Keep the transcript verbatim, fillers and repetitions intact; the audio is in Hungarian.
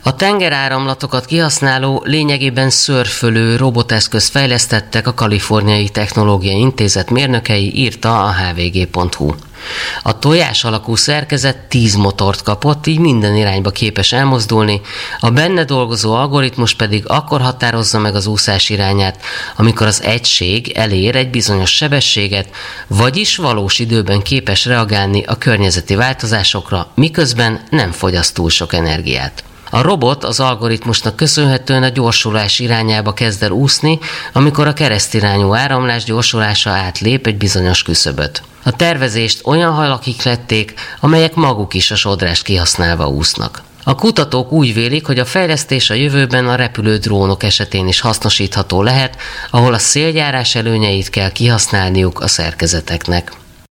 A tengeráramlatokat kihasználó, lényegében szörfölő roboteszközt fejlesztettek a Kaliforniai Technológiai Intézet mérnökei, írta a há vé gé pont hú. A tojás alakú szerkezet tíz motort kapott, így minden irányba képes elmozdulni, a benne dolgozó algoritmus pedig akkor határozza meg az úszás irányát, amikor az egység elér egy bizonyos sebességet, vagyis valós időben képes reagálni a környezeti változásokra, miközben nem fogyaszt túl sok energiát. A robot az algoritmusnak köszönhetően a gyorsulás irányába kezd el úszni, amikor a keresztirányú áramlás gyorsulása átlép egy bizonyos küszöböt. A tervezést olyan halakik lették, amelyek maguk is a sodrást kihasználva úsznak. A kutatók úgy vélik, hogy a fejlesztés a jövőben a repülő drónok esetén is hasznosítható lehet, ahol a széljárás előnyeit kell kihasználniuk a szerkezeteknek.